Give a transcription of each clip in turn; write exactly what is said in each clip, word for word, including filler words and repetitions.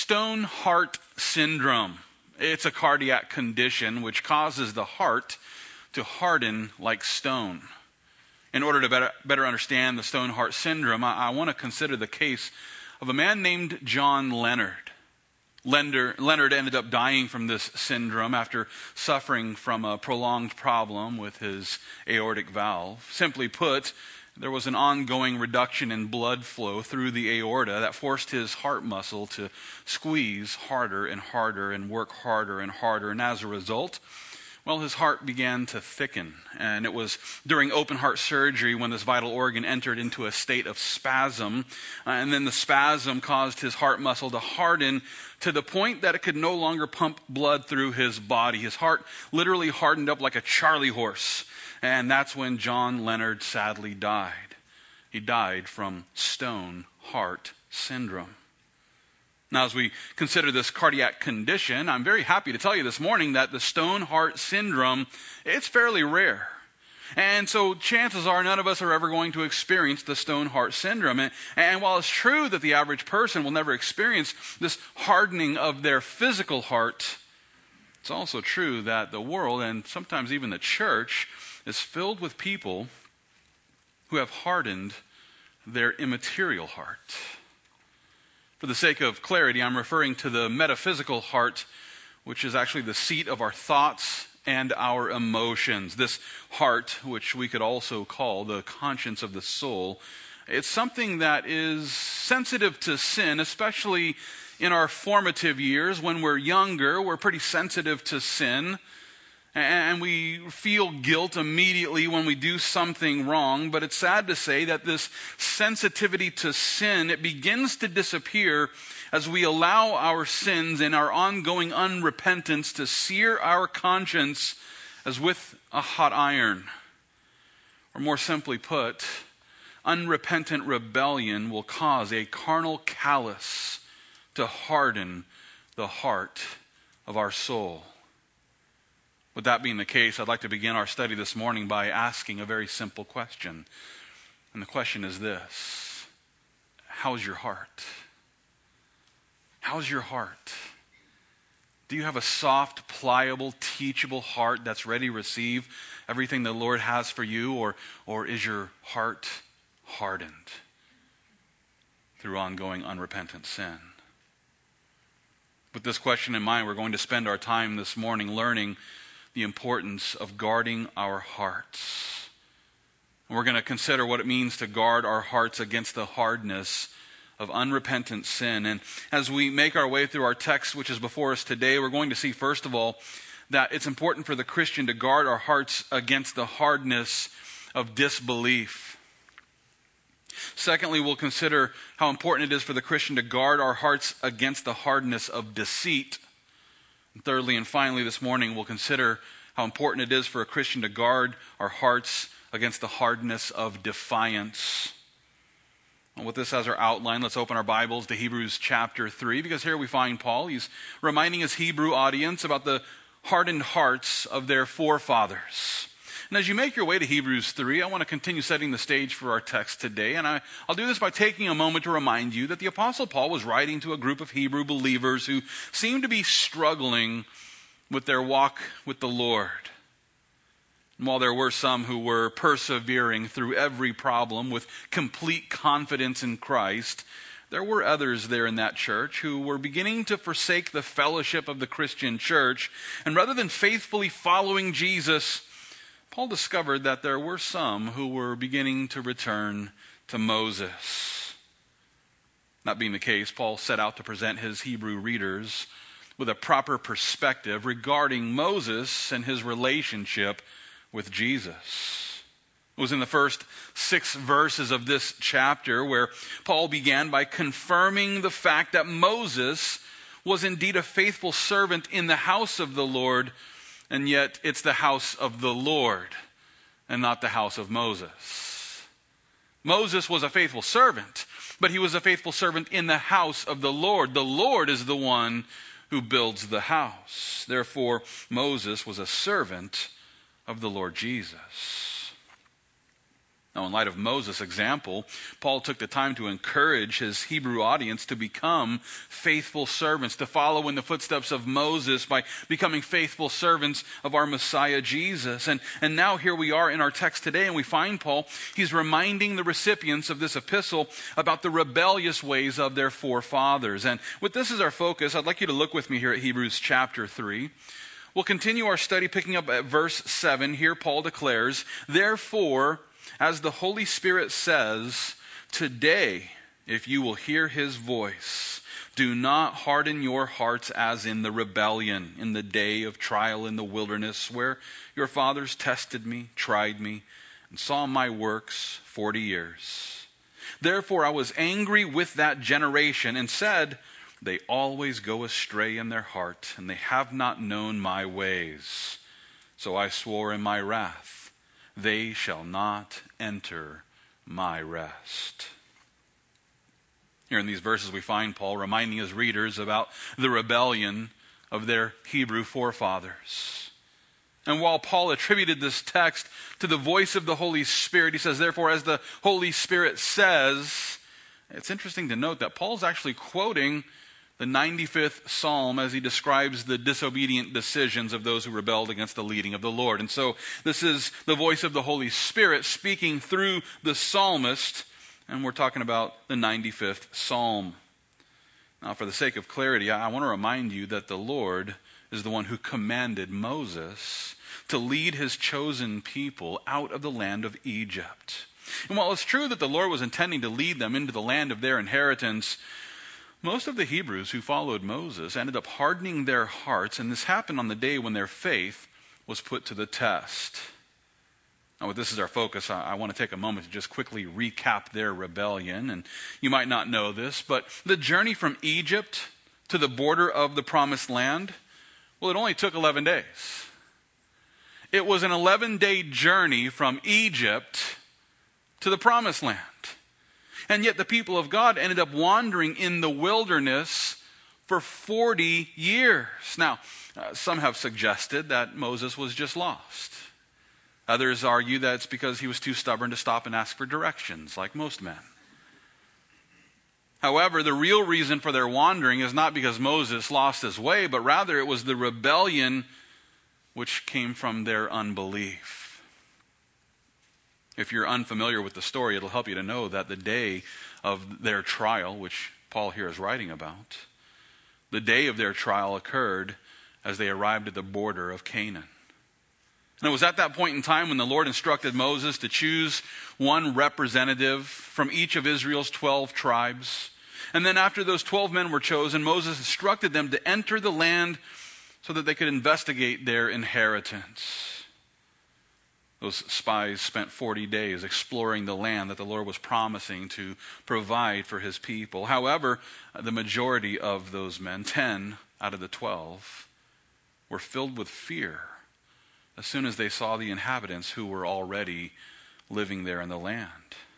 Stone heart syndrome. It's a cardiac condition which causes the heart to harden like stone. In order to better, better understand the stone heart syndrome, I, I want to consider the case of a man named John Leonard. Leonard. Leonard ended up dying from this syndrome after suffering from a prolonged problem with his aortic valve. Simply put, there was an ongoing reduction in blood flow through the aorta that forced his heart muscle to squeeze harder and harder and work harder and harder. And as a result, well, his heart began to thicken. And it was during open heart surgery when this vital organ entered into a state of spasm. Uh, and then the spasm caused his heart muscle to harden to the point that it could no longer pump blood through his body. His heart literally hardened up like a Charlie horse. And that's when John Leonard sadly died. He died from stone heart syndrome. Now, as we consider this cardiac condition, I'm very happy to tell you this morning that the stone heart syndrome, it's fairly rare. And so chances are none of us are ever going to experience the stone heart syndrome. And, and while it's true that the average person will never experience this hardening of their physical heart, it's also true that the world, and sometimes even the church, is filled with people who have hardened their immaterial heart. For the sake of clarity, I'm referring to the metaphysical heart, which is actually the seat of our thoughts and our emotions. This heart, which we could also call the conscience of the soul, it's something that is sensitive to sin, especially in our formative years. When we're younger, we're pretty sensitive to sin. And we feel guilt immediately when we do something wrong. But it's sad to say that this sensitivity to sin, it begins to disappear as we allow our sins and our ongoing unrepentance to sear our conscience as with a hot iron. Or more simply put, unrepentant rebellion will cause a carnal callous to harden the heart of our soul. With that being the case, I'd like to begin our study this morning by asking a very simple question. And the question is this: how's your heart? How's your heart? Do you have a soft, pliable, teachable heart that's ready to receive everything the Lord has for you? Or, or is your heart hardened through ongoing unrepentant sin? With this question in mind, we're going to spend our time this morning learning the importance of guarding our hearts. And we're going to consider what it means to guard our hearts against the hardness of unrepentant sin. And as we make our way through our text, which is before us today, we're going to see, first of all, that it's important for the Christian to guard our hearts against the hardness of disbelief. Secondly, we'll consider how important it is for the Christian to guard our hearts against the hardness of deceit. And thirdly and finally this morning, we'll consider how important it is for a Christian to guard our hearts against the hardness of defiance. And with this as our outline, let's open our Bibles to Hebrews chapter three, because here we find Paul. He's reminding his Hebrew audience about the hardened hearts of their forefathers. And as you make your way to Hebrews three, I want to continue setting the stage for our text today. And I, I'll do this by taking a moment to remind you that the Apostle Paul was writing to a group of Hebrew believers who seemed to be struggling with their walk with the Lord. And while there were some who were persevering through every problem with complete confidence in Christ, there were others there in that church who were beginning to forsake the fellowship of the Christian church. And rather than faithfully following Jesus, Paul discovered that there were some who were beginning to return to Moses. That being the case, Paul set out to present his Hebrew readers with a proper perspective regarding Moses and his relationship with Jesus. It was in the first six verses of this chapter where Paul began by confirming the fact that Moses was indeed a faithful servant in the house of the Lord, and yet it's the house of the Lord and not the house of Moses. Moses was a faithful servant, but he was a faithful servant in the house of the Lord. The Lord is the one who builds the house. Therefore, Moses was a servant of the Lord Jesus. Now, in light of Moses' example, Paul took the time to encourage his Hebrew audience to become faithful servants, to follow in the footsteps of Moses by becoming faithful servants of our Messiah Jesus. And, and now here we are in our text today, and we find Paul, he's reminding the recipients of this epistle about the rebellious ways of their forefathers. And with this as our focus, I'd like you to look with me here at Hebrews chapter three. We'll continue our study picking up at verse seven. Here Paul declares, "Therefore, as the Holy Spirit says, today, if you will hear his voice, do not harden your hearts as in the rebellion, in the day of trial in the wilderness, where your fathers tested me, tried me, and saw my works forty years. Therefore I was angry with that generation and said, they always go astray in their heart, and they have not known my ways. So I swore in my wrath, they shall not enter my rest." Here in these verses we find Paul reminding his readers about the rebellion of their Hebrew forefathers. And while Paul attributed this text to the voice of the Holy Spirit, he says, "Therefore, as the Holy Spirit says," it's interesting to note that Paul's actually quoting the ninety-fifth Psalm as he describes the disobedient decisions of those who rebelled against the leading of the Lord. And so this is the voice of the Holy Spirit speaking through the psalmist, and we're talking about the ninety-fifth Psalm. Now, for the sake of clarity, I want to remind you that the Lord is the one who commanded Moses to lead his chosen people out of the land of Egypt. And while it's true that the Lord was intending to lead them into the land of their inheritance, most of the Hebrews who followed Moses ended up hardening their hearts, and this happened on the day when their faith was put to the test. Now, with this as our focus, I, I want to take a moment to just quickly recap their rebellion. And you might not know this, but the journey from Egypt to the border of the Promised Land, well, it only took eleven days. It was an eleven-day journey from Egypt to the Promised Land. And yet the people of God ended up wandering in the wilderness for forty years. Now, uh, some have suggested that Moses was just lost. Others argue that it's because he was too stubborn to stop and ask for directions, like most men. However, the real reason for their wandering is not because Moses lost his way, but rather it was the rebellion which came from their unbelief. If you're unfamiliar with the story, it'll help you to know that the day of their trial, which Paul here is writing about, the day of their trial occurred as they arrived at the border of Canaan. And it was at that point in time when the Lord instructed Moses to choose one representative from each of Israel's twelve tribes. And then after those twelve men were chosen, Moses instructed them to enter the land so that they could investigate their inheritance. Those spies spent forty days exploring the land that the Lord was promising to provide for his people. However, the majority of those men, ten out of the twelve, were filled with fear as soon as they saw the inhabitants who were already living there in the land.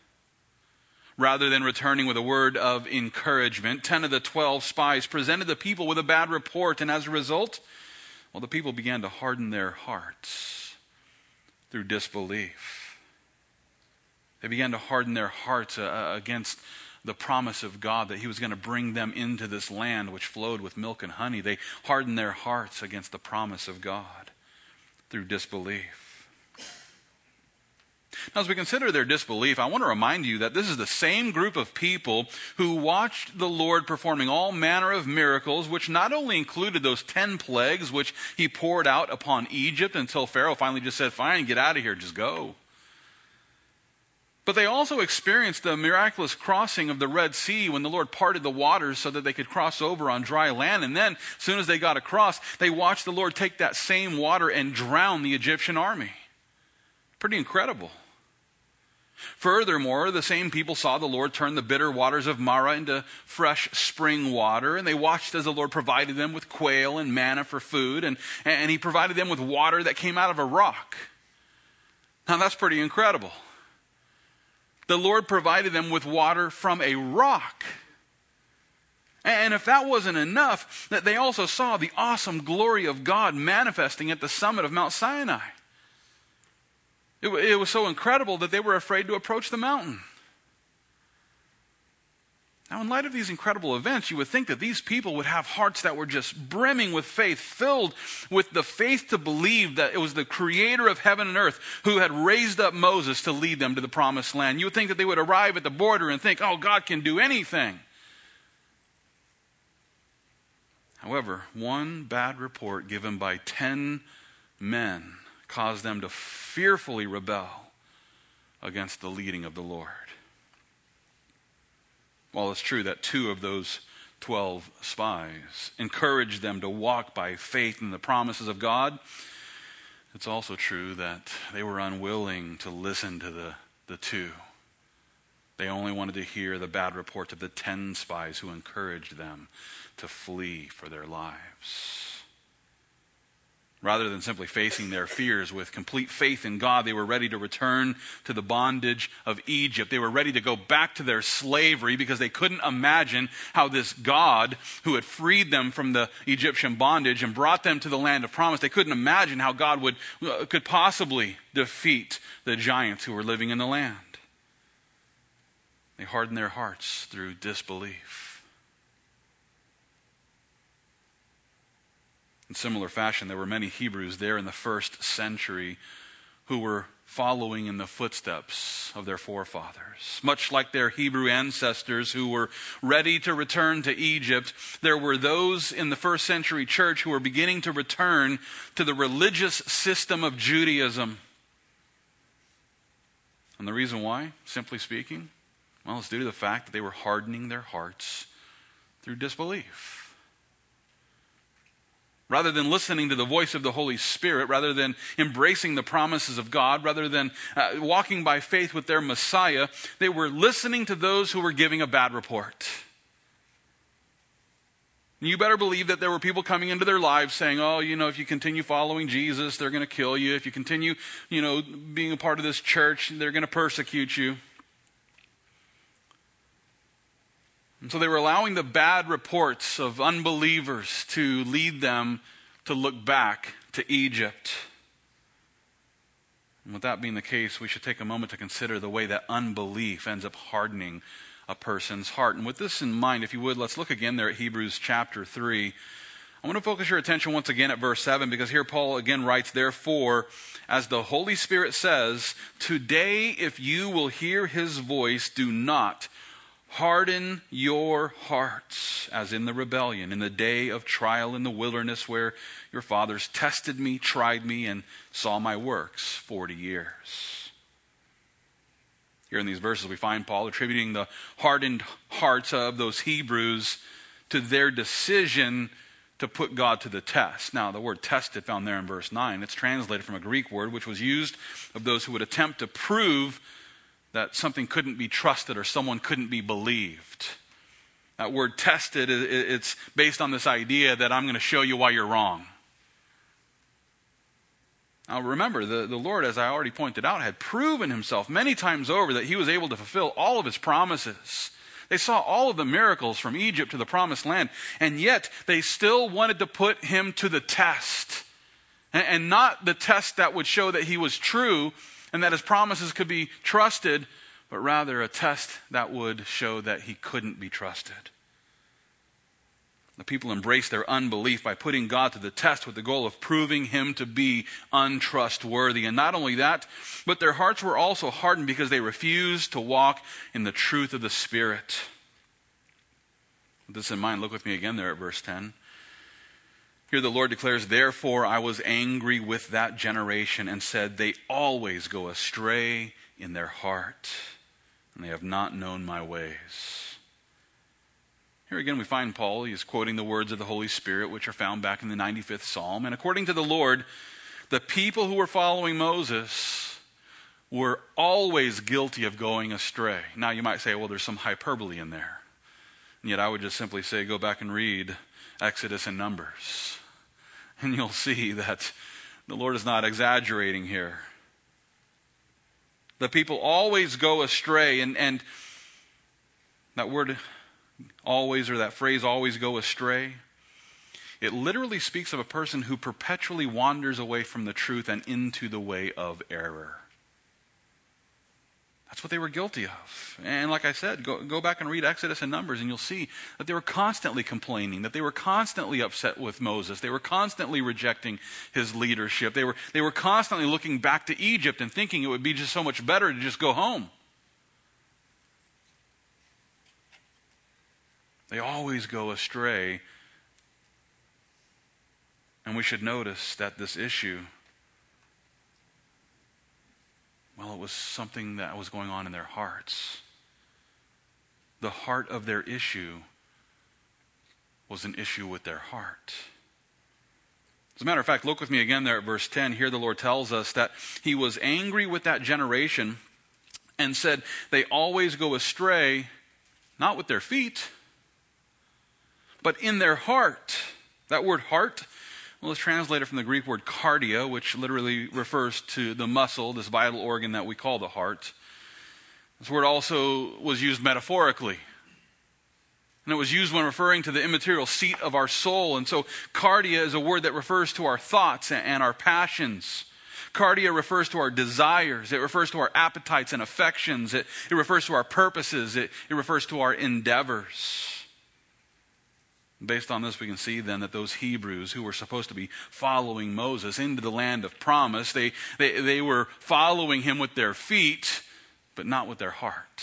Rather than returning with a word of encouragement, ten of the twelve spies presented the people with a bad report, and as a result, well, the people began to harden their hearts through disbelief. They began to harden their hearts uh, against the promise of God that he was going to bring them into this land which flowed with milk and honey. They hardened their hearts against the promise of God through disbelief. Now, as we consider their disbelief, I want to remind you that this is the same group of people who watched the Lord performing all manner of miracles, which not only included those ten plagues which he poured out upon Egypt until Pharaoh finally just said, "Fine, get out of here, just go." But they also experienced the miraculous crossing of the Red Sea when the Lord parted the waters so that they could cross over on dry land. And then, as soon as they got across, they watched the Lord take that same water and drown the Egyptian army. Pretty incredible. Furthermore, the same people saw the Lord turn the bitter waters of Marah into fresh spring water, and they watched as the Lord provided them with quail and manna for food, and, and he provided them with water that came out of a rock. Now that's pretty incredible. The Lord provided them with water from a rock. And if that wasn't enough, that they also saw the awesome glory of God manifesting at the summit of Mount Sinai. It, it was so incredible that they were afraid to approach the mountain. Now, in light of these incredible events, you would think that these people would have hearts that were just brimming with faith, filled with the faith to believe that it was the creator of heaven and earth who had raised up Moses to lead them to the promised land. You would think that they would arrive at the border and think, oh, God can do anything. However, one bad report given by ten men caused them to fearfully rebel against the leading of the Lord. While it's true that two of those twelve spies encouraged them to walk by faith in the promises of God, it's also true that they were unwilling to listen to the, the two. They only wanted to hear the bad reports of the ten spies who encouraged them to flee for their lives. Rather than simply facing their fears with complete faith in God, they were ready to return to the bondage of Egypt. They were ready to go back to their slavery because they couldn't imagine how this God who had freed them from the Egyptian bondage and brought them to the land of promise, they couldn't imagine how God would could possibly defeat the giants who were living in the land. They hardened their hearts through disbelief. In similar fashion, there were many Hebrews there in the first century who were following in the footsteps of their forefathers. Much like their Hebrew ancestors who were ready to return to Egypt, there were those in the first century church who were beginning to return to the religious system of Judaism. And the reason why, simply speaking, well, it's due to the fact that they were hardening their hearts through disbelief. Rather than listening to the voice of the Holy Spirit, rather than embracing the promises of God, rather than uh, walking by faith with their Messiah, they were listening to those who were giving a bad report. You better believe that there were people coming into their lives saying, oh, you know, if you continue following Jesus, they're going to kill you. If you continue, you know, being a part of this church, they're going to persecute you. And so they were allowing the bad reports of unbelievers to lead them to look back to Egypt. And with that being the case, we should take a moment to consider the way that unbelief ends up hardening a person's heart. And with this in mind, if you would, let's look again there at Hebrews chapter three. I want to focus your attention once again at verse seven, because here Paul again writes, therefore, as the Holy Spirit says, today if you will hear his voice, do not harden your hearts as in the rebellion, in the day of trial in the wilderness where your fathers tested me, tried me, and saw my works forty years. Here in these verses we find Paul attributing the hardened hearts of those Hebrews to their decision to put God to the test. Now, the word tested found there in verse nine, it's translated from a Greek word which was used of those who would attempt to prove that something couldn't be trusted or someone couldn't be believed. That word tested, it's based on this idea that I'm going to show you why you're wrong. Now remember, the, the Lord, as I already pointed out, had proven himself many times over that he was able to fulfill all of his promises. They saw all of the miracles from Egypt to the promised land, and yet they still wanted to put him to the test. And, and not the test that would show that he was true and that his promises could be trusted, but rather a test that would show that he couldn't be trusted. The people embraced their unbelief by putting God to the test with the goal of proving him to be untrustworthy. And not only that, but their hearts were also hardened because they refused to walk in the truth of the Spirit. With this in mind, look with me again there at verse ten. Here the Lord declares, therefore I was angry with that generation and said, they always go astray in their heart, and they have not known my ways. Here again we find Paul, he is quoting the words of the Holy Spirit, which are found back in the ninety-fifth Psalm. And according to the Lord, the people who were following Moses were always guilty of going astray. Now you might say, well, there's some hyperbole in there. And yet I would just simply say, go back and read Exodus and Numbers. And you'll see that the Lord is not exaggerating here. The people always go astray. And, and that word always, or that phrase always go astray, it literally speaks of a person who perpetually wanders away from the truth and into the way of error. That's what they were guilty of. And like I said, go, go back and read Exodus and Numbers, and you'll see that they were constantly complaining, that they were constantly upset with Moses. They were constantly rejecting his leadership. They were, they were constantly looking back to Egypt and thinking it would be just so much better to just go home. They always go astray. And we should notice that this issue, well, it was something that was going on in their hearts. The heart of their issue was an issue with their heart. As a matter of fact, look with me again there at verse ten. Here the Lord tells us that he was angry with that generation and said, they always go astray, not with their feet, but in their heart. That word heart, well, it's translated from the Greek word cardia, which literally refers to the muscle, this vital organ that we call the heart. This word also was used metaphorically. And it was used when referring to the immaterial seat of our soul. And so cardia is a word that refers to our thoughts and our passions. Cardia refers to our desires. It refers to our appetites and affections. It, it refers to our purposes. It, it refers to our endeavors. Based on this, we can see then that those Hebrews who were supposed to be following Moses into the land of promise, they, they, they were following him with their feet, but not with their heart.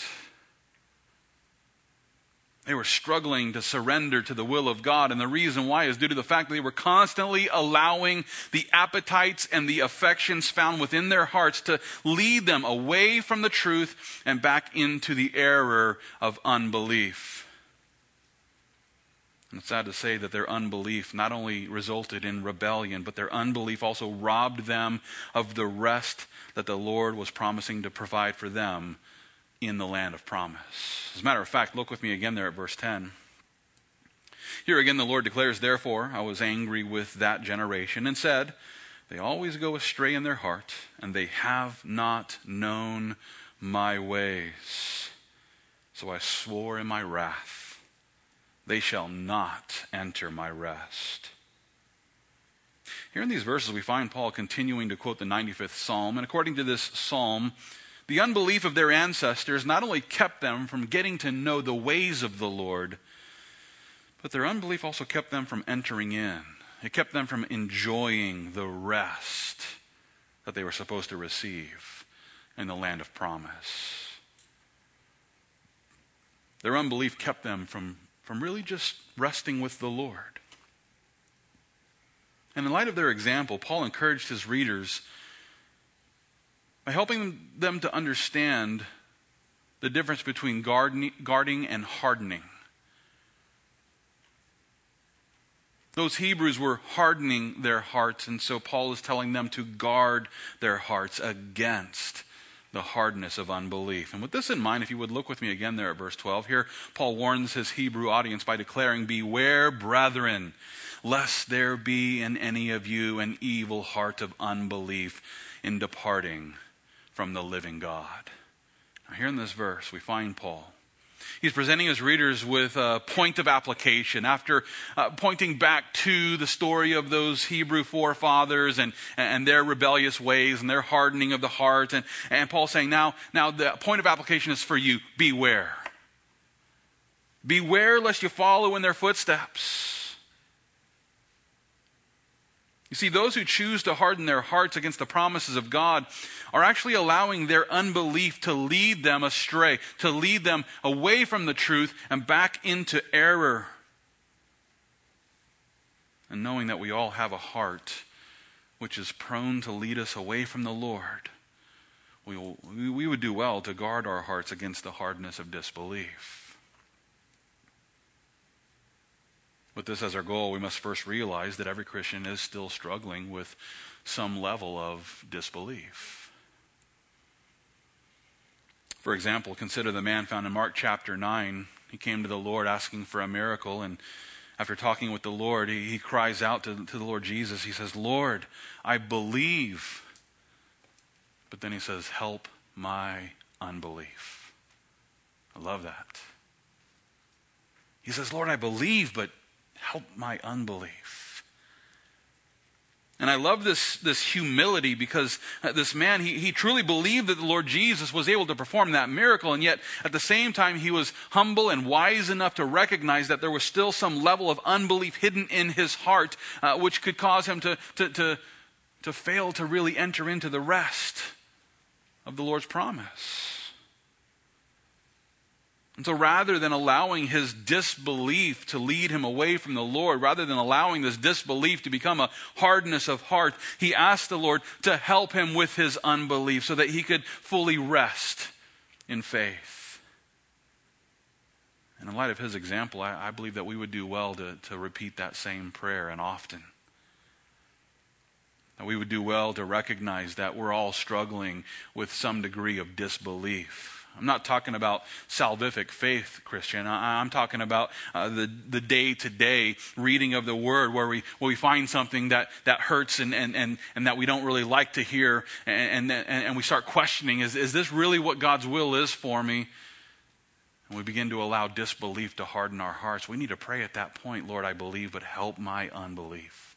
They were struggling to surrender to the will of God, and the reason why is due to the fact that they were constantly allowing the appetites and the affections found within their hearts to lead them away from the truth and back into the error of unbelief. And it's sad to say that their unbelief not only resulted in rebellion, but their unbelief also robbed them of the rest that the Lord was promising to provide for them in the land of promise. As a matter of fact, look with me again there at verse ten. Here again the Lord declares, therefore, I was angry with that generation and said, they always go astray in their heart, and they have not known my ways. So I swore in my wrath, they shall not enter my rest. Here in these verses, we find Paul continuing to quote the ninety-fifth Psalm. And according to this Psalm, the unbelief of their ancestors not only kept them from getting to know the ways of the Lord, but their unbelief also kept them from entering in. It kept them from enjoying the rest that they were supposed to receive in the land of promise. Their unbelief kept them from from really just resting with the Lord. And in light of their example, Paul encouraged his readers by helping them to understand the difference between guarding, guarding and hardening. Those Hebrews were hardening their hearts, and so Paul is telling them to guard their hearts against the hardness of unbelief. And with this in mind, if you would look with me again there at verse twelve, here Paul warns his Hebrew audience by declaring, beware, brethren, lest there be in any of you an evil heart of unbelief in departing from the living God. Now here in this verse, we find Paul. He's presenting his readers with a point of application after uh, pointing back to the story of those Hebrew forefathers and, and their rebellious ways and their hardening of the heart. And, and Paul's saying, now, now the point of application is for you. Beware. Beware lest you follow in their footsteps. You see, those who choose to harden their hearts against the promises of God are actually allowing their unbelief to lead them astray, to lead them away from the truth and back into error. And knowing that we all have a heart which is prone to lead us away from the Lord, we, will, we would do well to guard our hearts against the hardness of disbelief. With this as our goal, we must first realize that every Christian is still struggling with some level of disbelief. For example, consider the man found in Mark chapter nine. He came to the Lord asking for a miracle, and after talking with the Lord, he, he cries out to, to the Lord Jesus. He says, Lord, I believe. But then he says, help my unbelief. I love that. He says, Lord, I believe, but help my unbelief. And I love this, this humility, because this man, he, he truly believed that the Lord Jesus was able to perform that miracle, and yet at the same time he was humble and wise enough to recognize that there was still some level of unbelief hidden in his heart, uh, which could cause him to, to, to, to fail to really enter into the rest of the Lord's promise. And so rather than allowing his disbelief to lead him away from the Lord, rather than allowing this disbelief to become a hardness of heart, he asked the Lord to help him with his unbelief so that he could fully rest in faith. And in light of his example, I, I believe that we would do well to, to repeat that same prayer, and often. That we would do well to recognize that we're all struggling with some degree of disbelief. I'm not talking about salvific faith, Christian. I, I'm talking about uh, the, the day-to-day reading of the Word, where we where we find something that, that hurts and, and, and, and that we don't really like to hear, and, and, and we start questioning, is, is this really what God's will is for me? And we begin to allow disbelief to harden our hearts. We need to pray at that point, Lord, I believe, but help my unbelief.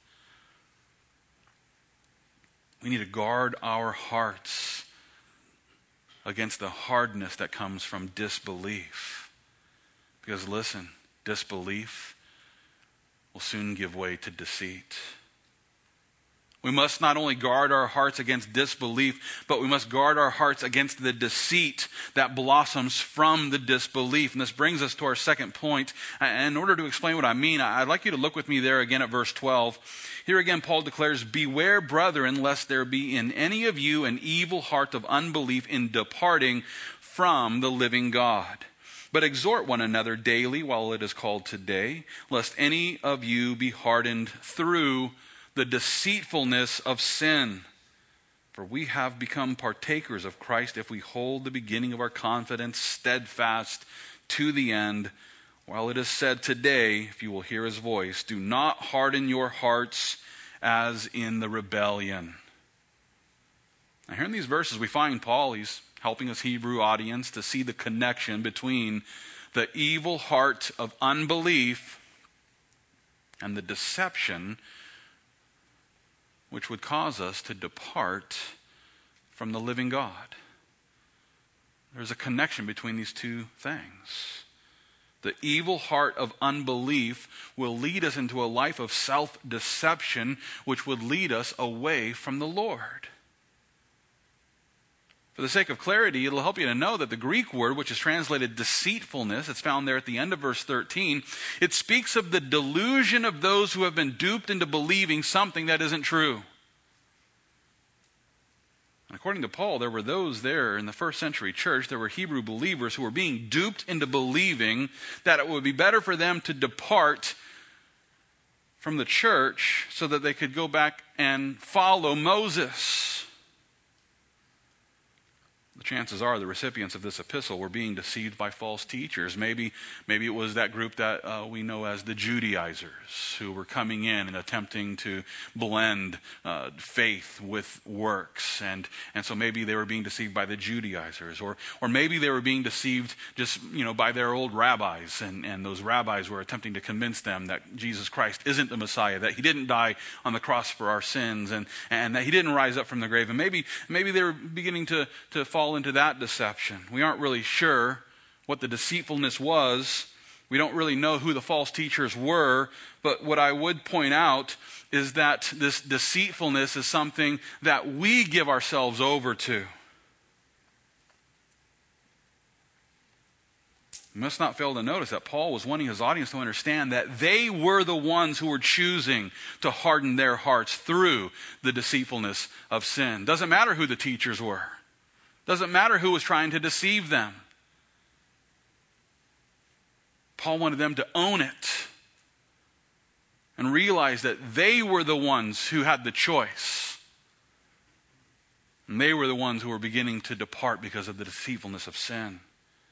We need to guard our hearts against the hardness that comes from disbelief. Because listen, disbelief will soon give way to deceit. We must not only guard our hearts against disbelief, but we must guard our hearts against the deceit that blossoms from the disbelief. And this brings us to our second point. And in order to explain what I mean, I'd like you to look with me there again at verse twelve. Here again, Paul declares, "Beware, brethren, lest there be in any of you an evil heart of unbelief in departing from the living God. But exhort one another daily while it is called today, lest any of you be hardened through the deceitfulness of sin. For we have become partakers of Christ if we hold the beginning of our confidence steadfast to the end. While it is said today, if you will hear his voice, do not harden your hearts as in the rebellion." Now here in these verses we find Paul, he's helping his Hebrew audience to see the connection between the evil heart of unbelief and the deception which would cause us to depart from the living God. There's a connection between these two things. The evil heart of unbelief will lead us into a life of self-deception, which would lead us away from the Lord. For the sake of clarity, it'll help you to know that the Greek word, which is translated deceitfulness, it's found there at the end of verse thirteen, it speaks of the delusion of those who have been duped into believing something that isn't true. And according to Paul, there were those there in the first century church, there were Hebrew believers who were being duped into believing that it would be better for them to depart from the church so that they could go back and follow Moses. The chances are the recipients of this epistle were being deceived by false teachers. Maybe, maybe it was that group that uh, we know as the Judaizers, who were coming in and attempting to blend uh, faith with works. And, and so maybe they were being deceived by the Judaizers. Or, or maybe they were being deceived just, you know, by their old rabbis. And, and those rabbis were attempting to convince them that Jesus Christ isn't the Messiah, that he didn't die on the cross for our sins, and, and that he didn't rise up from the grave. And maybe, maybe they were beginning to, to fall into that deception. We aren't really sure what the deceitfulness was. We don't really know who the false teachers were, but what I would point out is that this deceitfulness is something that we give ourselves over to. You must not fail to notice that Paul was wanting his audience to understand that they were the ones who were choosing to harden their hearts through the deceitfulness of sin. Doesn't matter who the teachers were. Doesn't matter who was trying to deceive them. Paul wanted them to own it and realize that they were the ones who had the choice. And they were the ones who were beginning to depart because of the deceitfulness of sin.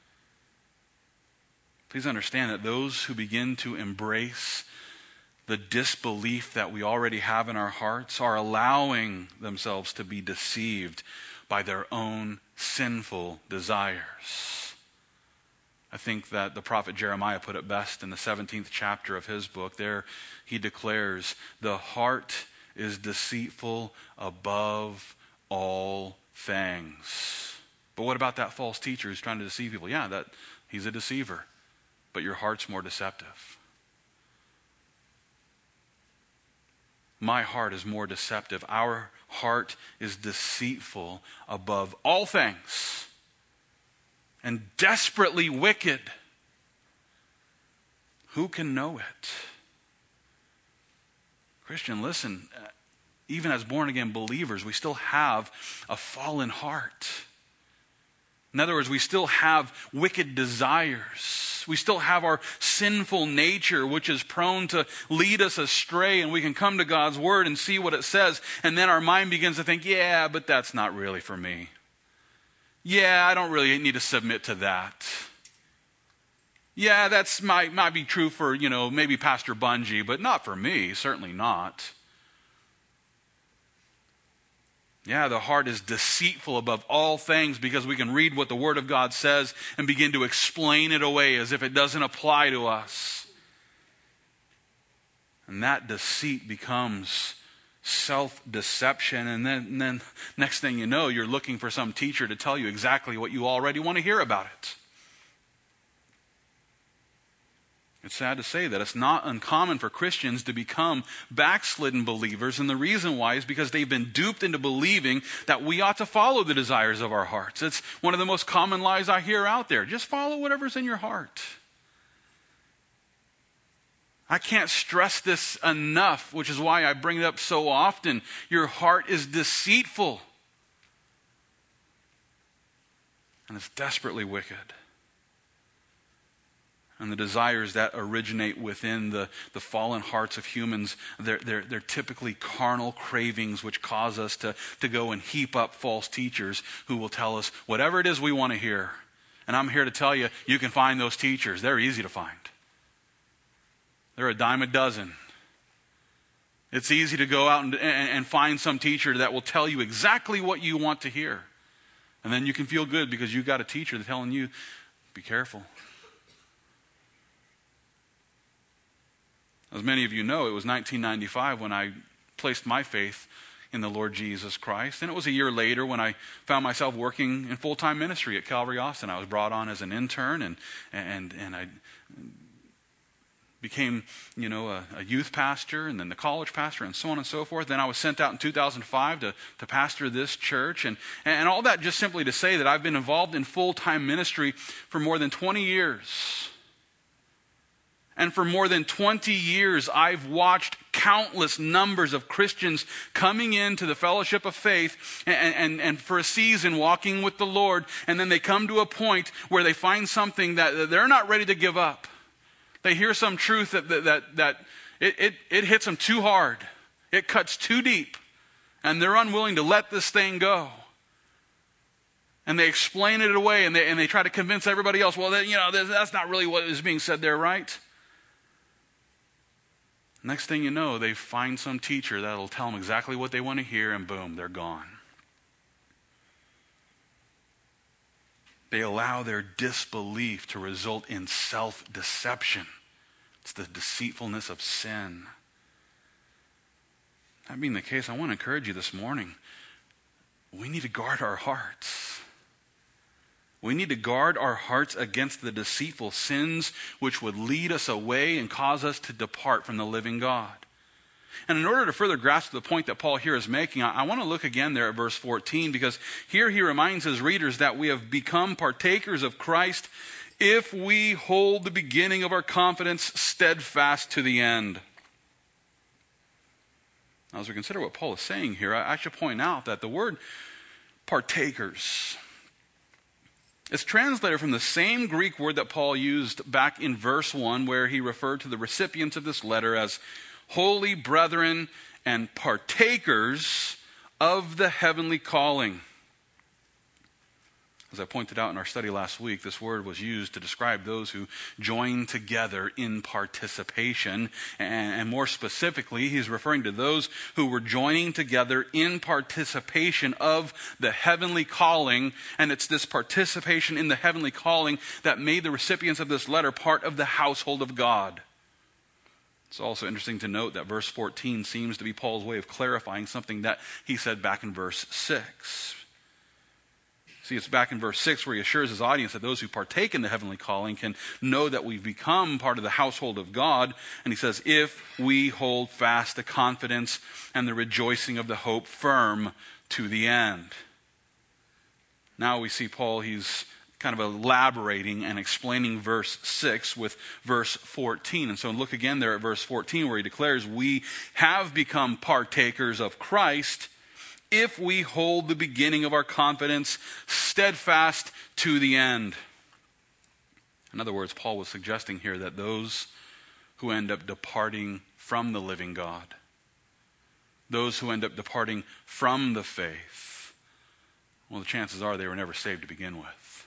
Please understand that those who begin to embrace the disbelief that we already have in our hearts are allowing themselves to be deceived by their own sinful desires. I think that the prophet Jeremiah put it best in the seventeenth chapter of his book. There he declares, "The heart is deceitful above all things. But what about that false teacher who's trying to deceive people? Yeah, that he's a deceiver, but your heart's more deceptive. My heart is more deceptive. Our heart is deceitful above all things and desperately wicked. Who can know it? Christian, listen, even as born-again believers, we still have a fallen heart. In other words, we still have wicked desires. We still have our sinful nature, which is prone to lead us astray, and we can come to God's word and see what it says, and then our mind begins to think, yeah, but that's not really for me. Yeah, I don't really need to submit to that. Yeah, that's might, might be true for, you know, maybe Pastor Bungie, but not for me, certainly not. Yeah, the heart is deceitful above all things because we can read what the Word of God says and begin to explain it away as if it doesn't apply to us. And that deceit becomes self-deception. And then, and then next thing you know, you're looking for some teacher to tell you exactly what you already want to hear about it. It's sad to say that it's not uncommon for Christians to become backslidden believers, and the reason why is because they've been duped into believing that we ought to follow the desires of our hearts. It's one of the most common lies I hear out there. Just follow whatever's in your heart. I can't stress this enough, which is why I bring it up so often. Your heart is deceitful, and it's desperately wicked. And the desires that originate within the, the fallen hearts of humans, they're, they're, they're typically carnal cravings which cause us to, to go and heap up false teachers who will tell us whatever it is we want to hear. And I'm here to tell you, you can find those teachers. They're easy to find. They're a dime a dozen. It's easy to go out and, and, and find some teacher that will tell you exactly what you want to hear. And then you can feel good because you got a teacher that's telling you, be careful. As many of you know, it was nineteen ninety-five when I placed my faith in the Lord Jesus Christ. And it was a year later when I found myself working in full-time ministry at Calvary Austin. I was brought on as an intern, and and and I became, you know, a, a youth pastor, and then the college pastor, and so on and so forth. Then I was sent out in two thousand five to, to pastor this church. And, and all that just simply to say that I've been involved in full-time ministry for more than twenty years. And for more than twenty years, I've watched countless numbers of Christians coming into the fellowship of faith and, and, and for a season walking with the Lord. And then they come to a point where they find something that they're not ready to give up. They hear some truth that, that, that, that it, it, it hits them too hard. It cuts too deep. And they're unwilling to let this thing go. And they explain it away, and they, and they try to convince everybody else, well, that, you know, that's not really what is being said there, right? Next thing you know, they find some teacher that'll tell them exactly what they want to hear, and boom, they're gone. They allow their disbelief to result in self-deception. It's the deceitfulness of sin. That being the case, I want to encourage you this morning. We need to guard our hearts. We need to guard our hearts against the deceitful sins which would lead us away and cause us to depart from the living God. And in order to further grasp the point that Paul here is making, I, I want to look again there at verse fourteen, because here he reminds his readers that we have become partakers of Christ if we hold the beginning of our confidence steadfast to the end. Now, as we consider what Paul is saying here, I, I should point out that the word partakers, it's translated from the same Greek word that Paul used back in verse one, where he referred to the recipients of this letter as holy brethren and partakers of the heavenly calling. As I pointed out in our study last week, this word was used to describe those who join together in participation. And, and more specifically, he's referring to those who were joining together in participation of the heavenly calling. And it's this participation in the heavenly calling that made the recipients of this letter part of the household of God. It's also interesting to note that verse fourteen seems to be Paul's way of clarifying something that he said back in verse six. See, it's back in verse six where he assures his audience that those who partake in the heavenly calling can know that we've become part of the household of God. And he says, if we hold fast the confidence and the rejoicing of the hope firm to the end. Now we see Paul, he's kind of elaborating and explaining verse six with verse fourteen. And so look again there at verse fourteen where he declares, we have become partakers of Christ if we hold the beginning of our confidence steadfast to the end. In other words, Paul was suggesting here that those who end up departing from the living God, those who end up departing from the faith, well, the chances are they were never saved to begin with.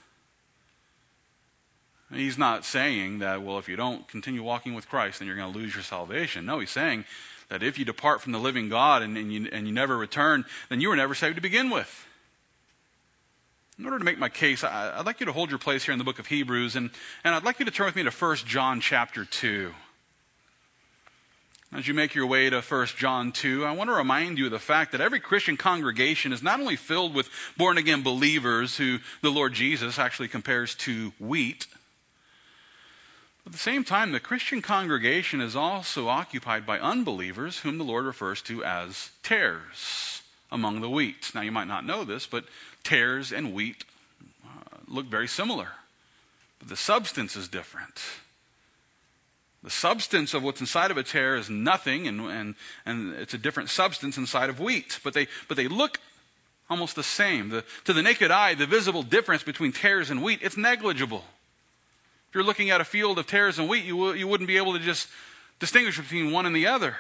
He's not saying that, well, if you don't continue walking with Christ, then you're going to lose your salvation. No, he's saying that if you depart from the living God and, and, you, and you never return, then you were never saved to begin with. In order to make my case, I, I'd like you to hold your place here in the book of Hebrews, and, and I'd like you to turn with me to First John chapter two. As you make your way to First John two, I want to remind you of the fact that every Christian congregation is not only filled with born-again believers who the Lord Jesus actually compares to wheat, but at the same time, the Christian congregation is also occupied by unbelievers whom the Lord refers to as tares among the wheat. Now, you might not know this, but tares and wheat uh, look very similar. But the substance is different. The substance of what's inside of a tare is nothing, and, and, and it's a different substance inside of wheat. But they, but they look almost the same. The, to the naked eye, the visible difference between tares and wheat, it's negligible. If you're looking at a field of tares and wheat, you, w- you wouldn't be able to just distinguish between one and the other.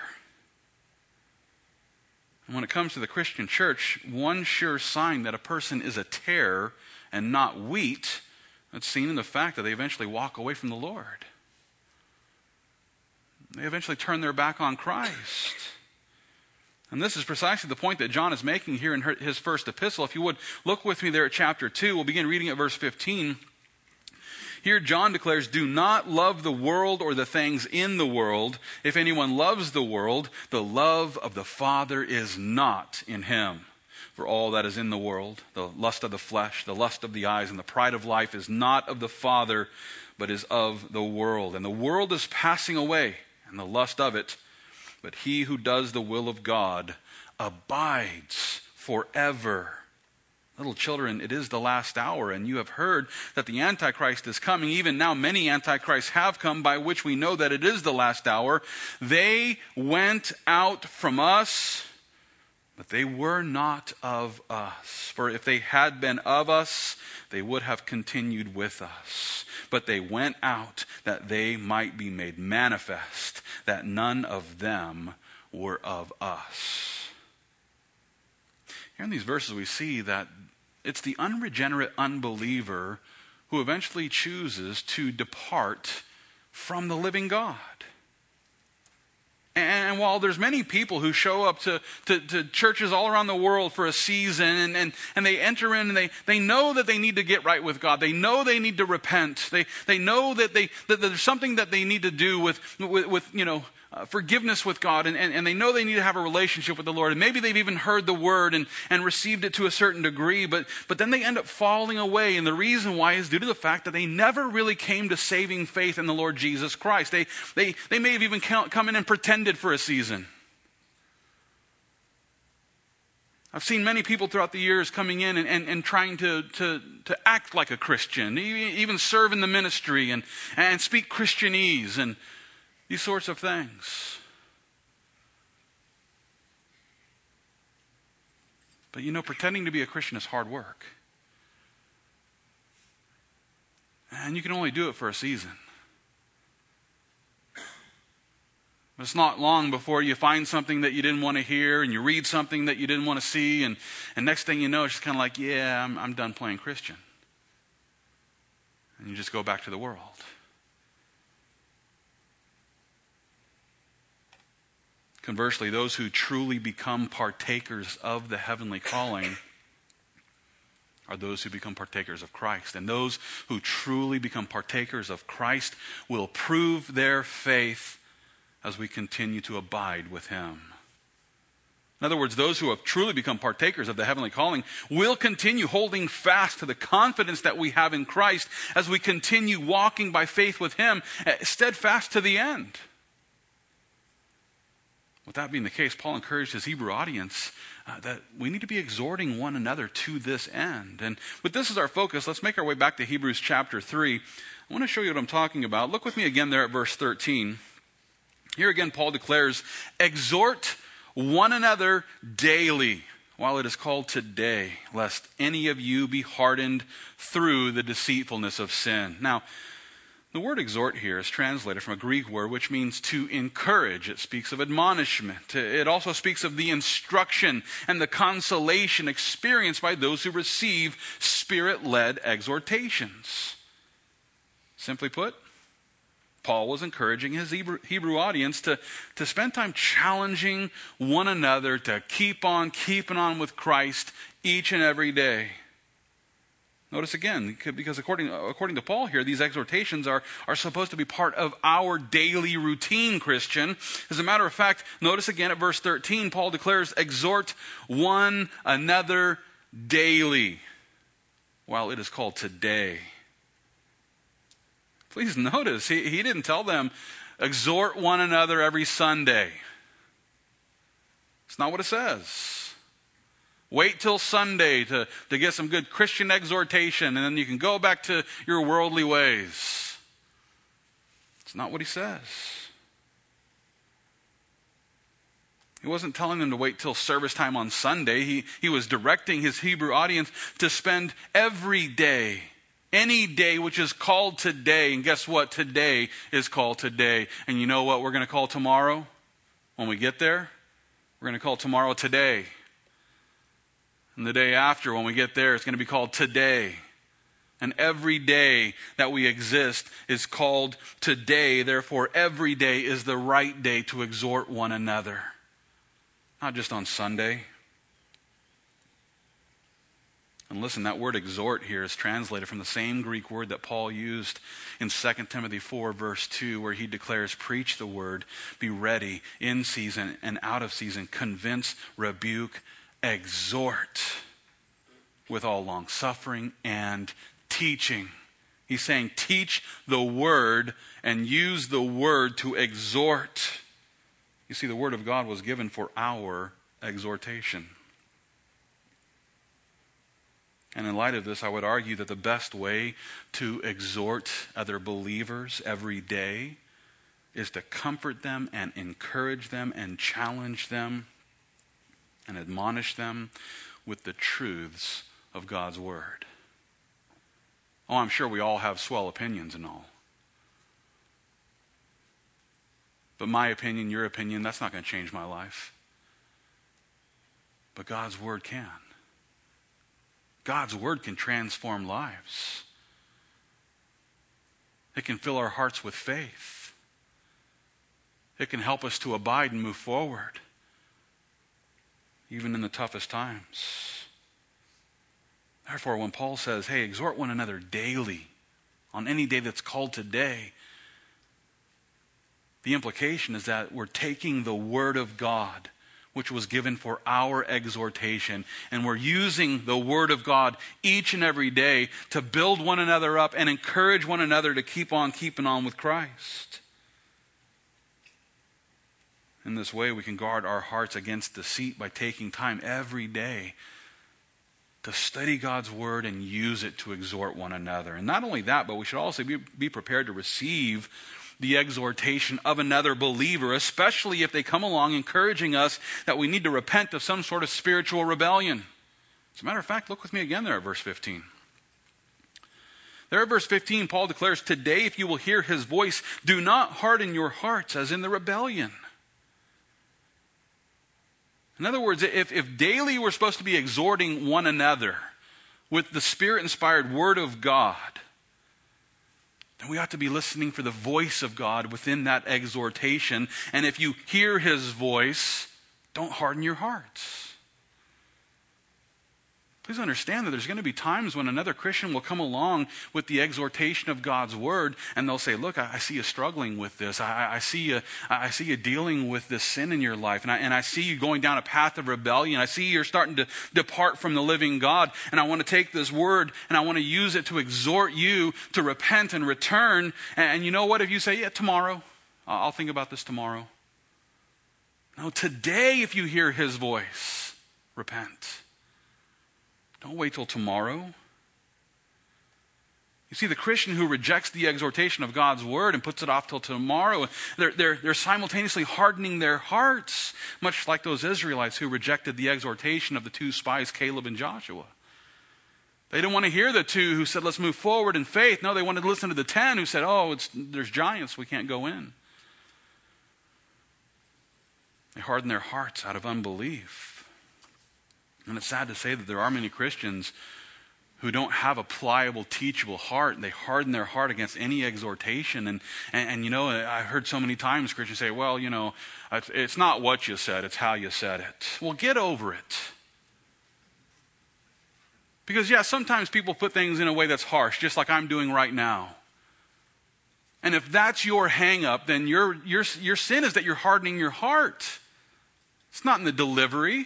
And when it comes to the Christian church, one sure sign that a person is a tare and not wheat, that's seen in the fact that they eventually walk away from the Lord. They eventually turn their back on Christ. And this is precisely the point that John is making here in her, his first epistle. If you would, look with me there at chapter two. We'll begin reading at verse fifteen. Here John declares, do not love the world or the things in the world. If anyone loves the world, the love of the Father is not in him. For all that is in the world, the lust of the flesh, the lust of the eyes, and the pride of life is not of the Father, but is of the world. And the world is passing away, and the lust of it. But he who does the will of God abides forever. Little children, it is the last hour, and you have heard that the Antichrist is coming. Even now many Antichrists have come, by which we know that it is the last hour. They went out from us, but they were not of us. For if they had been of us, they would have continued with us. But they went out that they might be made manifest, that none of them were of us. Here in these verses we see that it's the unregenerate unbeliever who eventually chooses to depart from the living God. And while there's many people who show up to, to, to churches all around the world for a season, and, and, and they enter in and they, they know that they need to get right with God. They know they need to repent. They, they know that, they, that there's something that they need to do with, with, with you know, uh, forgiveness with God. And, and, and they know they need to have a relationship with the Lord. And maybe they've even heard the word and, and received it to a certain degree. But, but then they end up falling away. And the reason why is due to the fact that they never really came to saving faith in the Lord Jesus Christ. They, they, they may have even come in and pretended for a season. I've seen many people throughout the years coming in and, and, and trying to, to, to act like a Christian, even serve in the ministry and, and speak Christianese and these sorts of things. But you know, pretending to be a Christian is hard work. And you can only do it for a season. It's not long before you find something that you didn't want to hear, and you read something that you didn't want to see, and, and next thing you know, it's just kind of like, yeah, I'm, I'm done playing Christian. And you just go back to the world. Conversely, those who truly become partakers of the heavenly calling are those who become partakers of Christ. And those who truly become partakers of Christ will prove their faith as we continue to abide with him. In other words, those who have truly become partakers of the heavenly calling will continue holding fast to the confidence that we have in Christ as we continue walking by faith with him, steadfast to the end. With that being the case, Paul encouraged his Hebrew audience uh, that we need to be exhorting one another to this end. And with this as our focus, let's make our way back to Hebrews chapter three. I want to show you what I'm talking about. Look with me again there at verse thirteen. Here again, Paul declares, exhort one another daily, while it is called today, lest any of you be hardened through the deceitfulness of sin. Now, the word exhort here is translated from a Greek word which means to encourage. It speaks of admonishment. It also speaks of the instruction and the consolation experienced by those who receive Spirit-led exhortations. Simply put, Paul was encouraging his Hebrew, Hebrew audience to, to spend time challenging one another to keep on keeping on with Christ each and every day. Notice again, because according, according to Paul here, these exhortations are, are supposed to be part of our daily routine, Christian. As a matter of fact, notice again at verse thirteen, Paul declares, exhort one another daily, while it is called today. Please notice, he, he didn't tell them, exhort one another every Sunday. It's not what it says. Wait till Sunday to, to get some good Christian exhortation, and then you can go back to your worldly ways. It's not what he says. He wasn't telling them to wait till service time on Sunday. He, he was directing his Hebrew audience to spend every day, any day which is called today. And guess what? Today is called today. And you know what we're going to call tomorrow when we get there? We're going to call tomorrow today. And the day after, when we get there, it's going to be called today. And every day that we exist is called today. Therefore, every day is the right day to exhort one another. Not just on Sunday. And listen, that word exhort here is translated from the same Greek word that Paul used in Second Timothy four, verse two, where he declares, preach the word, be ready in season and out of season, convince, rebuke, exhort with all long suffering and teaching. He's saying teach the word and use the word to exhort. You see, the word of God was given for our exhortation. And in light of this, I would argue that the best way to exhort other believers every day is to comfort them and encourage them and challenge them and admonish them with the truths of God's word. Oh, I'm sure we all have swell opinions and all. But my opinion, your opinion, that's not going to change my life. But God's word can. God's word can transform lives. It can fill our hearts with faith. It can help us to abide and move forward, even in the toughest times. Therefore, when Paul says, hey, exhort one another daily, on any day that's called today, the implication is that we're taking the word of God, which was given for our exhortation, and we're using the word of God each and every day to build one another up and encourage one another to keep on keeping on with Christ. In this way, we can guard our hearts against deceit by taking time every day to study God's word and use it to exhort one another. And not only that, but we should also be, be prepared to receive the exhortation of another believer, especially if they come along encouraging us that we need to repent of some sort of spiritual rebellion. As a matter of fact, look with me again there at verse fifteen. There at verse fifteen, Paul declares, today if you will hear his voice, do not harden your hearts as in the rebellion. In other words, if, if daily we're supposed to be exhorting one another with the Spirit-inspired Word of God, then we ought to be listening for the voice of God within that exhortation. And if you hear his voice, don't harden your hearts. Please understand that there's going to be times when another Christian will come along with the exhortation of God's word, and they'll say, look, I, I see you struggling with this. I, I see you I see you dealing with this sin in your life, and I, and I see you going down a path of rebellion. I see you're starting to depart from the living God, and I want to take this word, and I want to use it to exhort you to repent and return. And, and you know what? If you say, yeah, tomorrow, I'll think about this tomorrow. No, today, if you hear his voice, repent. Don't wait till tomorrow. You see, the Christian who rejects the exhortation of God's word and puts it off till tomorrow, they're, they're, they're simultaneously hardening their hearts, much like those Israelites who rejected the exhortation of the two spies, Caleb and Joshua. They didn't want to hear the two who said, let's move forward in faith. No, they wanted to listen to the ten who said, oh, it's, there's giants, we can't go in. They hardened their hearts out of unbelief. And it's sad to say that there are many Christians who don't have a pliable, teachable heart. They harden their heart against any exhortation. And, and, and you know, I've heard so many times Christians say, well, you know, it's not what you said, it's how you said it. Well, get over it. Because, yeah, sometimes people put things in a way that's harsh, just like I'm doing right now. And if that's your hang-up, then your, your, your sin is that you're hardening your heart. It's not in the delivery.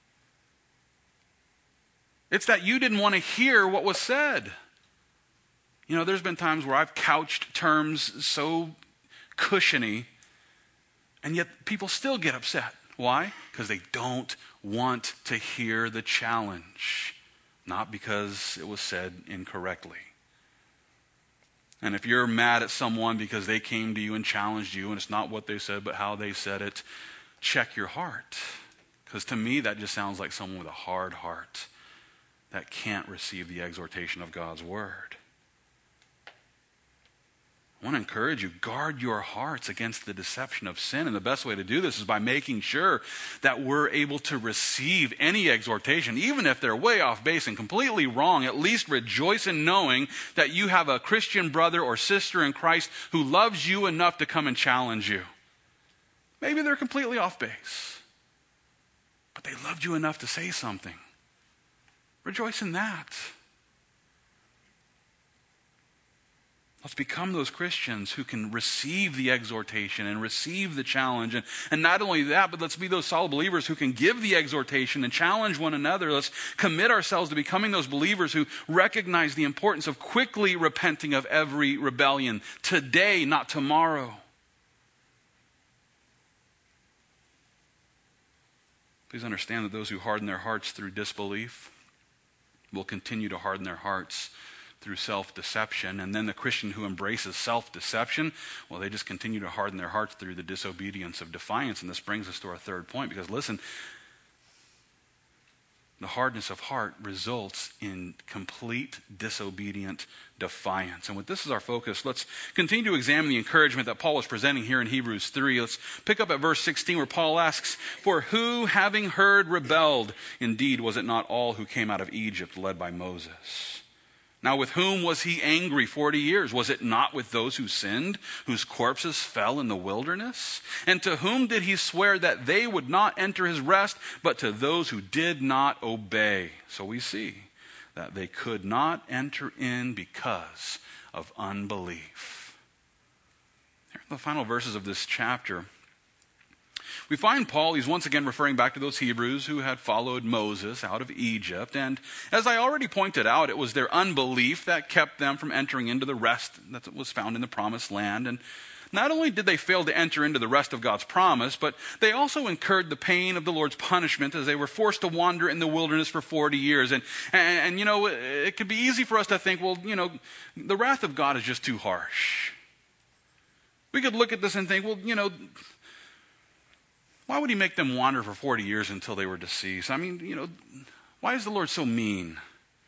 It's that you didn't want to hear what was said. You know, there's been times where I've couched terms so cushiony, and yet people still get upset. Why? Because they don't want to hear the challenge, not because it was said incorrectly. And if you're mad at someone because they came to you and challenged you, and it's not what they said, but how they said it, check your heart. Because to me, that just sounds like someone with a hard heart that can't receive the exhortation of God's word. I want to encourage you, guard your hearts against the deception of sin. And the best way to do this is by making sure that we're able to receive any exhortation, even if they're way off base and completely wrong. At least rejoice in knowing that you have a Christian brother or sister in Christ who loves you enough to come and challenge you. Maybe they're completely off base, but they loved you enough to say something. Rejoice in that. Let's become those Christians who can receive the exhortation and receive the challenge. And, and not only that, but let's be those solid believers who can give the exhortation and challenge one another. Let's commit ourselves to becoming those believers who recognize the importance of quickly repenting of every rebellion. Today, not tomorrow. Please understand that those who harden their hearts through disbelief will continue to harden their hearts through self-deception. And then the Christian who embraces self-deception, well, they just continue to harden their hearts through the disobedience of defiance. And this brings us to our third point, because listen, the hardness of heart results in complete disobedient defiance. And with this as our focus, let's continue to examine the encouragement that Paul is presenting here in Hebrews three. Let's pick up at verse sixteen, where Paul asks, "For who, having heard, rebelled? Indeed, was it not all who came out of Egypt led by Moses? Now with whom was he angry forty years? Was it not with those who sinned, whose corpses fell in the wilderness? And to whom did he swear that they would not enter his rest, but to those who did not obey?" So we see that they could not enter in because of unbelief. Here are the final verses of this chapter. We find Paul, he's once again referring back to those Hebrews who had followed Moses out of Egypt. And as I already pointed out, it was their unbelief that kept them from entering into the rest that was found in the promised land. And not only did they fail to enter into the rest of God's promise, but they also incurred the pain of the Lord's punishment as they were forced to wander in the wilderness for forty years. And, and, and you know, it could be easy for us to think, well, you know, the wrath of God is just too harsh. We could look at this and think, well, you know, why would he make them wander for forty years until they were deceased? I mean, you know, why is the Lord so mean?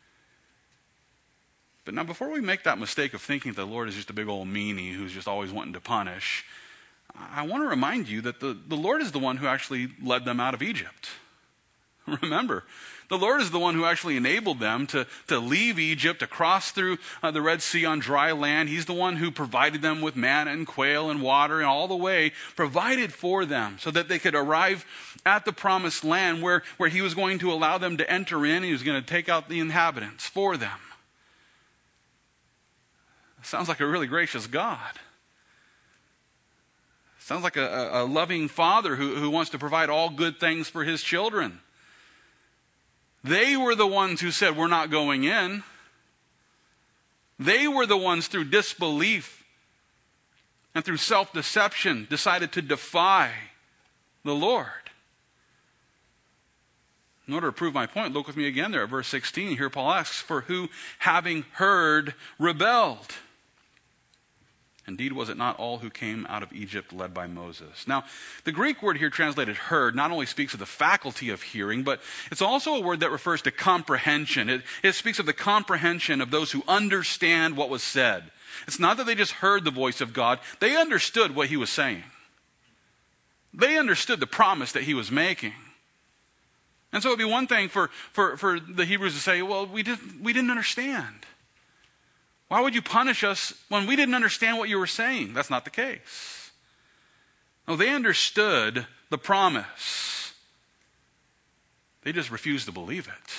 But now, before we make that mistake of thinking that the Lord is just a big old meanie who's just always wanting to punish, I want to remind you that the, the Lord is the one who actually led them out of Egypt. Remember, the Lord is the one who actually enabled them to, to leave Egypt, to cross through uh, the Red Sea on dry land. He's the one who provided them with manna and quail and water, and all the way provided for them so that they could arrive at the promised land where, where he was going to allow them to enter in. He was going to take out the inhabitants for them. Sounds like a really gracious God. Sounds like a, a loving father who, who wants to provide all good things for his children. They were the ones who said, we're not going in. They were the ones through disbelief and through self-deception decided to defy the Lord. In order to prove my point, look with me again there at verse sixteen. Here Paul asks, for who, having heard, rebelled? Indeed, was it not all who came out of Egypt led by Moses? Now, the Greek word here translated heard not only speaks of the faculty of hearing, but it's also a word that refers to comprehension. It, it speaks of the comprehension of those who understand what was said. It's not that they just heard the voice of God. They understood what he was saying. They understood the promise that he was making. And so it would be one thing for, for, for the Hebrews to say, well, we didn't, we didn't understand. Why would you punish us when we didn't understand what you were saying? That's not the case. No, they understood the promise. They just refused to believe it.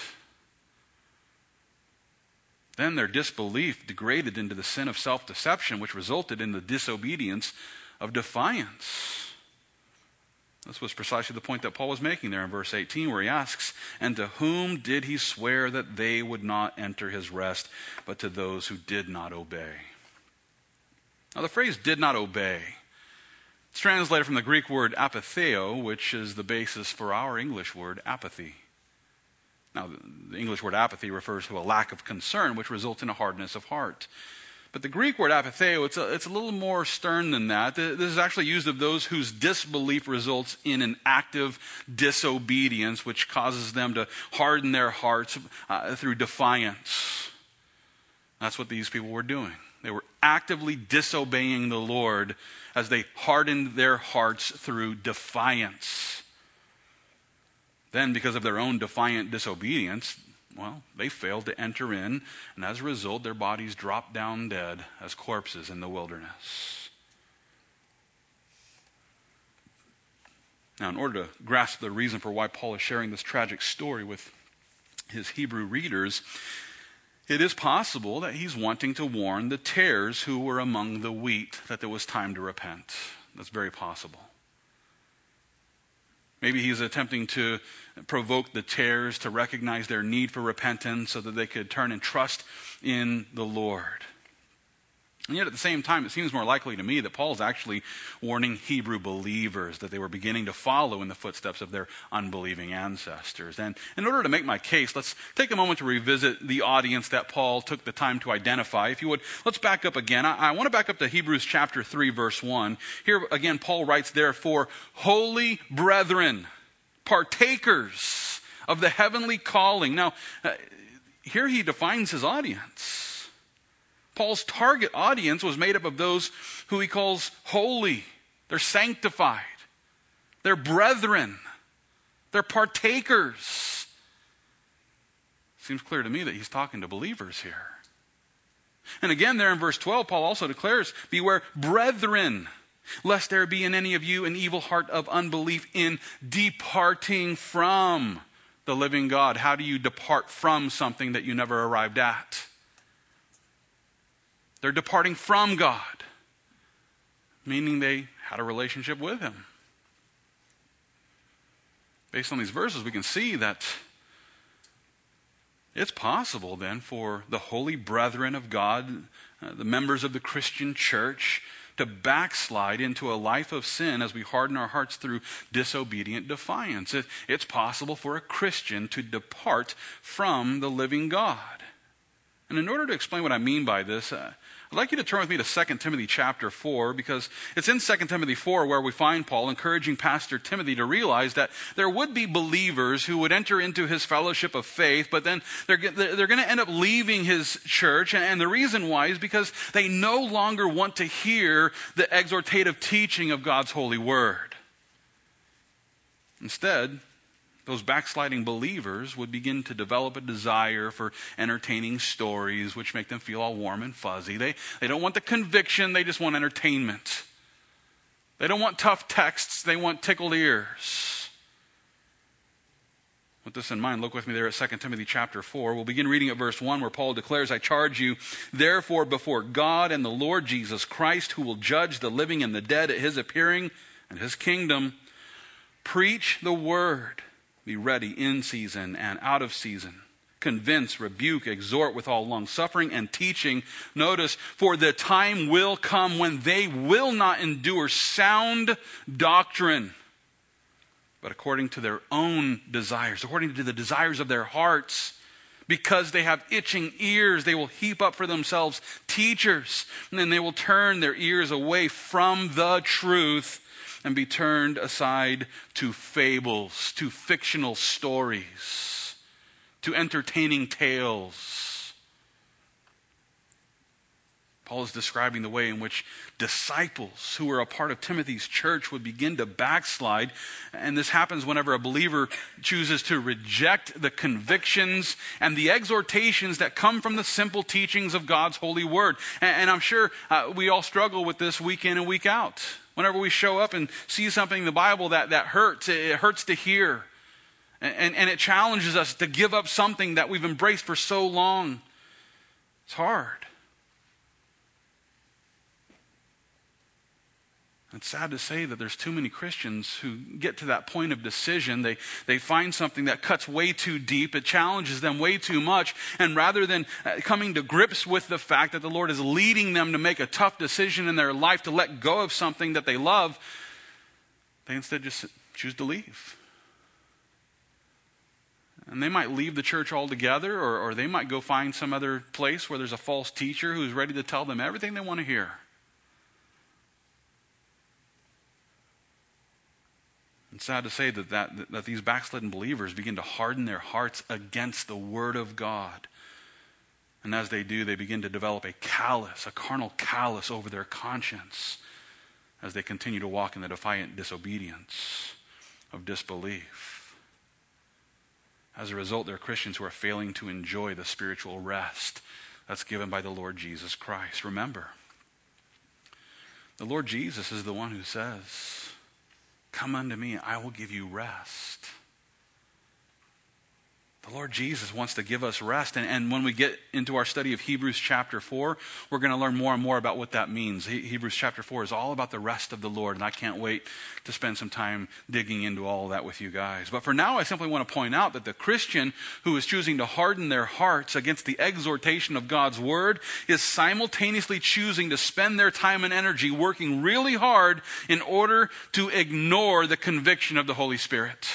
Then their disbelief degraded into the sin of self-deception, which resulted in the disobedience of defiance. This was precisely the point that Paul was making there in verse eighteen, where he asks, and to whom did he swear that they would not enter his rest, but to those who did not obey? Now the phrase did not obey, it's translated from the Greek word apatheo, which is the basis for our English word apathy. Now the English word apathy refers to a lack of concern, which results in a hardness of heart. But the Greek word apatheo, it's a, it's a little more stern than that. This is actually used of those whose disbelief results in an active disobedience, which causes them to harden their hearts uh, through defiance. That's what these people were doing. They were actively disobeying the Lord as they hardened their hearts through defiance. Then, because of their own defiant disobedience, well, they failed to enter in, and as a result, their bodies dropped down dead as corpses in the wilderness. Now, in order to grasp the reason for why Paul is sharing this tragic story with his Hebrew readers, it is possible that he's wanting to warn the tares who were among the wheat that there was time to repent. That's very possible. Maybe he's attempting to provoke the tares to recognize their need for repentance so that they could turn and trust in the Lord. And yet at the same time, it seems more likely to me that Paul's actually warning Hebrew believers that they were beginning to follow in the footsteps of their unbelieving ancestors. And in order to make my case, let's take a moment to revisit the audience that Paul took the time to identify. If you would, let's back up again. I, I want to back up to Hebrews chapter three, verse one. Here again, Paul writes, therefore, holy brethren, partakers of the heavenly calling. Now, uh, here he defines his audience. Paul's target audience was made up of those who he calls holy. They're sanctified. They're brethren. They're partakers. Seems clear to me that he's talking to believers here. And again there in verse twelve, Paul also declares, beware, brethren, lest there be in any of you an evil heart of unbelief in departing from the living God. How do you depart from something that you never arrived at? They're departing from God, meaning they had a relationship with him. Based on these verses, we can see that it's possible then for the holy brethren of God, uh, the members of the Christian church, to backslide into a life of sin as we harden our hearts through disobedient defiance. It, it's possible for a Christian to depart from the living God. And in order to explain what I mean by this, uh, I'd like you to turn with me to Second Timothy chapter four, because it's in Second Timothy four where we find Paul encouraging Pastor Timothy to realize that there would be believers who would enter into his fellowship of faith, but then they're, they're going to end up leaving his church. And the reason why is because they no longer want to hear the exhortative teaching of God's holy word. Instead, those backsliding believers would begin to develop a desire for entertaining stories which make them feel all warm and fuzzy. They, they don't want the conviction, they just want entertainment. They don't want tough texts, they want tickled ears. With this in mind, look with me there at Second Timothy chapter four. We'll begin reading at verse one where Paul declares, I charge you, therefore, before God and the Lord Jesus Christ, who will judge the living and the dead at his appearing and his kingdom, preach the word. Be ready in season and out of season. Convince, rebuke, exhort with all long suffering and teaching. Notice, for the time will come when they will not endure sound doctrine, but according to their own desires, according to the desires of their hearts. Because they have itching ears, they will heap up for themselves teachers, and then they will turn their ears away from the truth and be turned aside to fables, to fictional stories, to entertaining tales. Paul is describing the way in which disciples who were a part of Timothy's church would begin to backslide. And this happens whenever a believer chooses to reject the convictions and the exhortations that come from the simple teachings of God's holy word. And, and I'm sure uh, we all struggle with this week in and week out. Whenever we show up and see something in the Bible that, that hurts, it hurts to hear. And, and, and it challenges us to give up something that we've embraced for so long. It's hard. It's sad to say that there's too many Christians who get to that point of decision. They, they find something that cuts way too deep. It challenges them way too much. And rather than coming to grips with the fact that the Lord is leading them to make a tough decision in their life to let go of something that they love, they instead just choose to leave. And they might leave the church altogether, or, or they might go find some other place where there's a false teacher who's ready to tell them everything they want to hear. It's sad to say that, that, that these backslidden believers begin to harden their hearts against the Word of God. And as they do, they begin to develop a callous, a carnal callous over their conscience as they continue to walk in the defiant disobedience of disbelief. As a result, they're Christians who are failing to enjoy the spiritual rest that's given by the Lord Jesus Christ. Remember, the Lord Jesus is the one who says, come unto me, I will give you rest. The Lord Jesus wants to give us rest. And, and when we get into our study of Hebrews chapter four, we're going to learn more and more about what that means. He, Hebrews chapter four is all about the rest of the Lord. And I can't wait to spend some time digging into all of that with you guys. But for now, I simply want to point out that the Christian who is choosing to harden their hearts against the exhortation of God's word is simultaneously choosing to spend their time and energy working really hard in order to ignore the conviction of the Holy Spirit.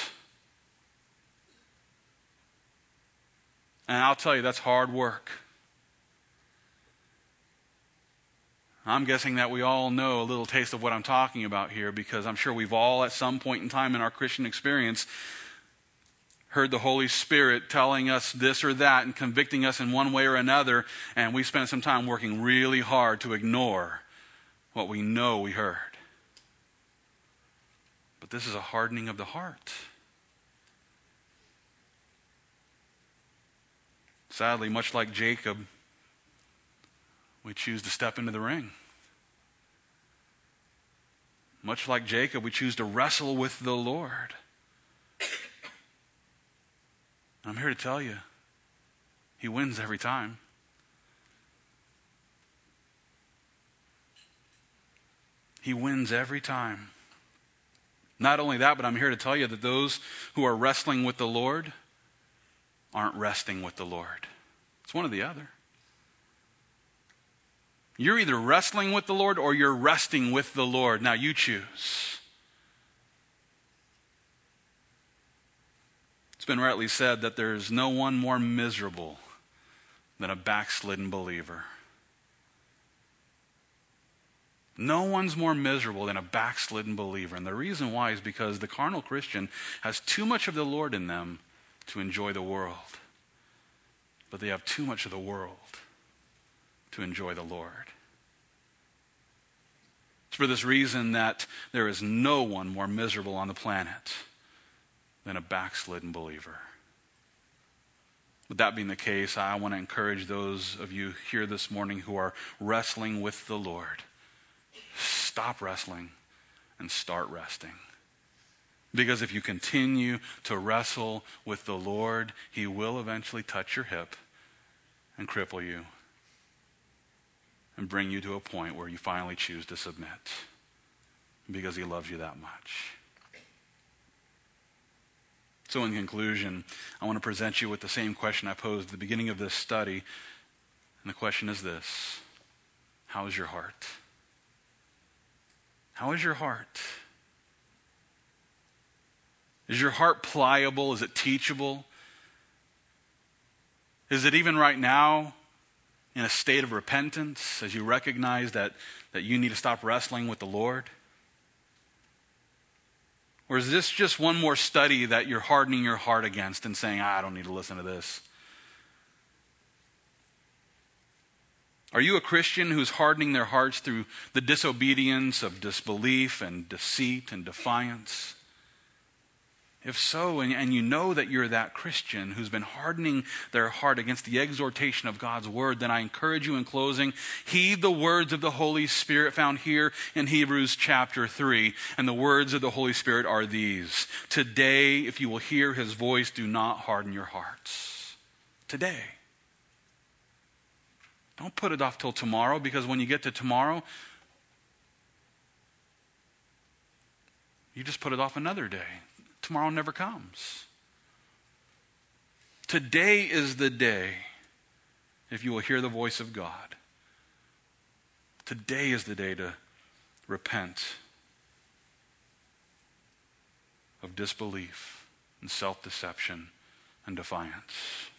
And I'll tell you, that's hard work. I'm guessing that we all know a little taste of what I'm talking about here, because I'm sure we've all at some point in time in our Christian experience heard the Holy Spirit telling us this or that and convicting us in one way or another, and we spent some time working really hard to ignore what we know we heard. But this is a hardening of the heart. Sadly, much like Jacob, we choose to step into the ring. Much like Jacob, we choose to wrestle with the Lord. I'm here to tell you, he wins every time. He wins every time. Not only that, but I'm here to tell you that those who are wrestling with the Lord aren't resting with the Lord. It's one or the other. You're either wrestling with the Lord or you're resting with the Lord. Now you choose. It's been rightly said that there's no one more miserable than a backslidden believer. No one's more miserable than a backslidden believer. And the reason why is because the carnal Christian has too much of the Lord in them to enjoy the world. But they have too much of the world to enjoy the Lord. It's for this reason that there is no one more miserable on the planet than a backslidden believer. With that being the case, I want to encourage those of you here this morning who are wrestling with the Lord. Stop wrestling and start resting. Because if you continue to wrestle with the Lord, he will eventually touch your hip and cripple you and bring you to a point where you finally choose to submit because he loves you that much. So in conclusion, I want to present you with the same question I posed at the beginning of this study. And the question is this: how is your heart? How is your heart? Is your heart pliable? Is it teachable? Is it even right now in a state of repentance as you recognize that, that you need to stop wrestling with the Lord? Or is this just one more study that you're hardening your heart against and saying, ah, I don't need to listen to this? Are you a Christian who's hardening their hearts through the disobedience of disbelief and deceit and defiance? If so, and, and you know that you're that Christian who's been hardening their heart against the exhortation of God's word, then I encourage you in closing, heed the words of the Holy Spirit found here in Hebrews chapter three. And the words of the Holy Spirit are these: today, if you will hear his voice, do not harden your hearts. Today. Don't put it off till tomorrow, because when you get to tomorrow, you just put it off another day. Tomorrow never comes. Today is the day, if you will hear the voice of God. Today is the day to repent of disbelief and self-deception and defiance.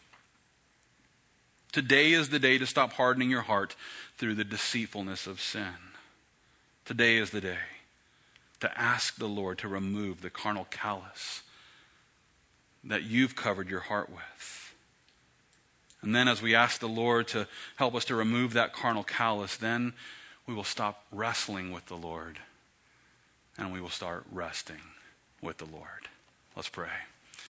Today is the day to stop hardening your heart through the deceitfulness of sin. Today is the day to ask the Lord to remove the carnal callous that you've covered your heart with. And then as we ask the Lord to help us to remove that carnal callous, then we will stop wrestling with the Lord and we will start resting with the Lord. Let's pray.